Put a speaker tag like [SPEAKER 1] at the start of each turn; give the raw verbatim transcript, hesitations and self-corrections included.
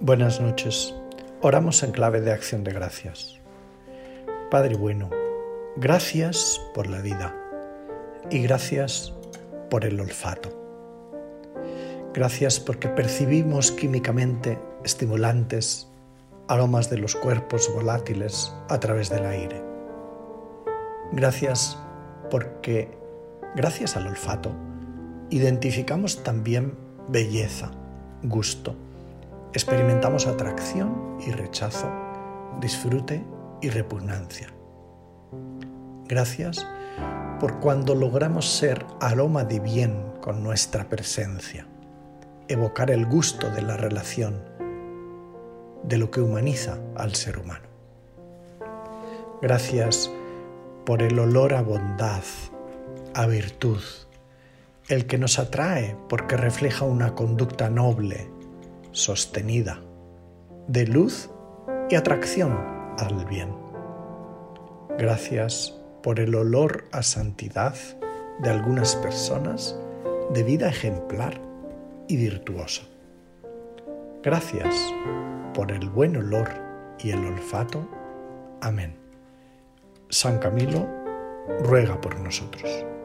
[SPEAKER 1] Buenas noches. Oramos en clave de acción de gracias. Padre bueno, gracias por la vida y gracias por el olfato. Gracias porque percibimos químicamente estimulantes, aromas de los cuerpos volátiles a través del aire. Gracias porque, gracias al olfato, identificamos también belleza, gusto. Experimentamos atracción y rechazo, disfrute y repugnancia. Gracias por cuando logramos ser aroma de bien con nuestra presencia, evocar el gusto de la relación, de lo que humaniza al ser humano. Gracias por el olor a bondad, a virtud, el que nos atrae porque refleja una conducta noble, sostenida, de luz y atracción al bien. Gracias por el olor a santidad de algunas personas de vida ejemplar y virtuosa. Gracias por el buen olor y el olfato. Amén. San Camilo ruega por nosotros.